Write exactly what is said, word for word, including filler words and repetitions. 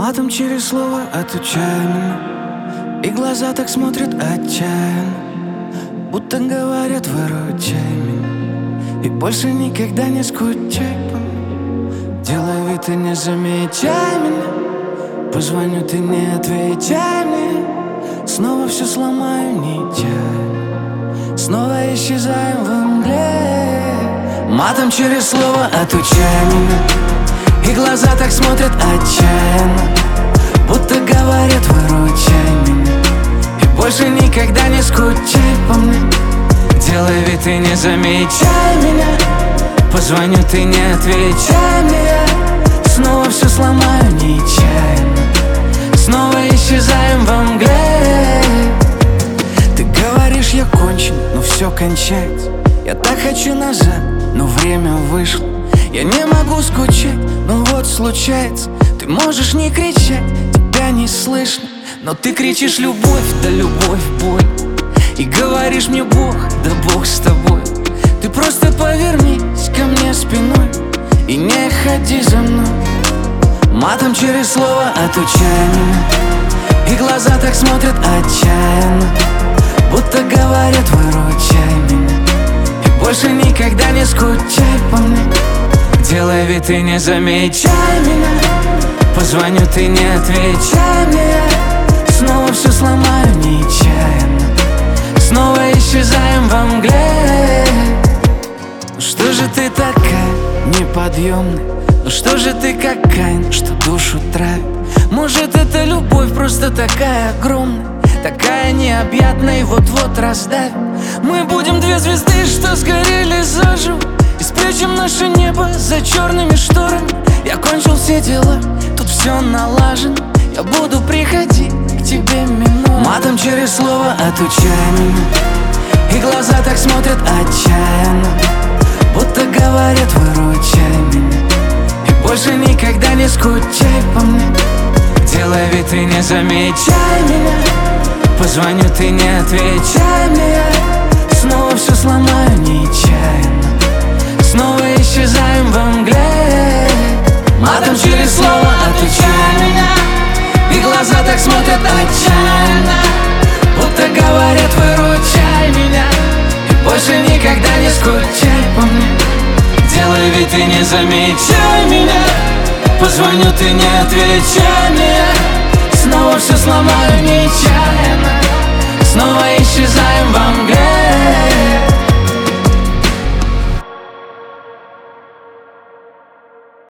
Матом через слово отучай меня, и глаза так смотрят отчаянно, будто говорят: выручай меня, и больше никогда не скучай по мне. Делай вид, ты не замечай меня, позвоню, ты не отвечай мне. Снова все сломаю нечаянно, снова исчезаем в мгле. Матом через слово отучай меня, и глаза так смотрят отчаянно, будто говорят: выручай меня, и больше никогда не скучай по мне. Делай вид, ты не замечай меня, позвоню, ты не отвечай мне. Снова все сломаю нечаянно, снова исчезаем во мгле. Ты говоришь: я кончен, но все кончается. Я так хочу назад, но время вышло. Я не могу скучать, но вот случается. Ты можешь не кричать, тебя не слышно, но ты кричишь: любовь, да любовь, боль. И говоришь мне: Бог, да Бог с тобой. Ты просто повернись ко мне спиной и не ходи за мной. Матом через слово отучай меня, и глаза так смотрят отчаянно, будто говорят: выручай меня, и больше никогда не скучай по мне. Делай вид, ты не замечай меня, позвоню, ты не отвечай мне. Снова все сломаю нечаянно, снова исчезаем во мгле. Ну что же ты такая неподъемная? Ну что же ты как Каин, что душу травит? Может, это любовь просто такая огромная, такая необъятная и вот-вот раздавит. Мы будем две звезды, что сгорели заживо, и спрячем наше небо за черными шторами. Я кончил все дела, тут все налажено. Я буду приходить к тебе минуя. Матом через слово отучай меня, и глаза так смотрят отчаянно, будто говорят: выручай меня, и больше никогда не скучай по мне. Делай вид, ты не замечай меня, позвоню, ты не отвечай мне. Снова все сломаю нечаянно, снова исчезаем во мгле. Матом через слово отучай меня, и глаза так смотрят отчаянно, будто говорят: выручай меня, и больше никогда не скучай по мне. Делай вид, ты не замечай меня, позвоню, ты не отвечай мне. Снова все сломаю нечаянно,